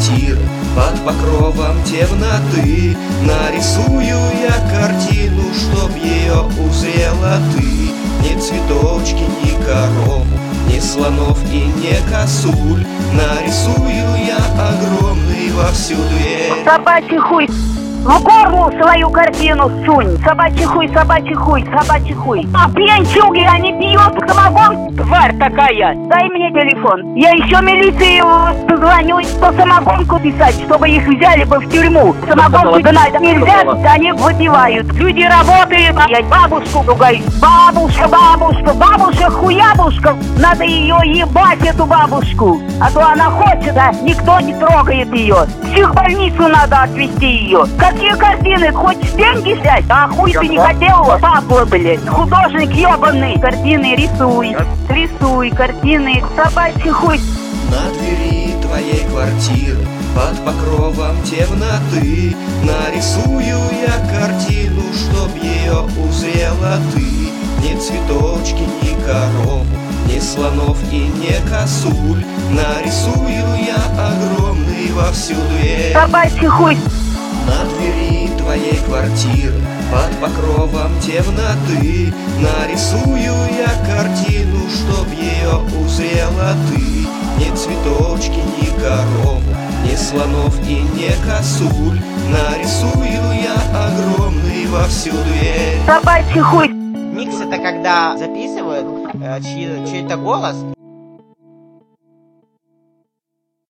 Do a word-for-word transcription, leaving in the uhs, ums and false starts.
квартиры под покровом темноты. Нарисую я картину, чтоб ее узрела ты. Ни цветочки, ни корову, ни слонов и не косуль. Нарисую я огромный во всю дверь. Собачий хуй в горло свою картину сунь. Собачий хуй, собачий хуй, собачий хуй. А пьянчуги, они пьют самогон. Тварь такая. Дай мне телефон. Я еще милиции позвоню, по самогонку писать, чтобы их взяли бы в тюрьму. Самогонку гнать нельзя, они выпивают. Люди работают, я бабушку ругаю. Бабушка, бабушка, бабушка, хуябушка. Надо ее ебать, эту бабушку. А то она хочет, а никто не трогает ее. В психбольницу надо отвезти ее. Какие картины? Хочешь деньги взять? А хуй ты не хотел? Папа, блядь. Художник ебаный. Картины рисуй. Рисуй картины. Собачий хуй. На двери твоей квартиры под покровом темноты нарисую я картину, чтоб ее узрела ты. Ни цветочки, ни корову, ни слонов и не косуль. Нарисую я огромный во всю дверь. Собачий хуй. На двери твоей квартиры под покровом темноты нарисую я картину, чтоб ее узрела ты. Ни цветочки, ни корову, ни слонов и не косуль. Нарисую я огромный во всю дверь. Собачий хуй. Микс — это когда записывают э, чьи- чей-то голос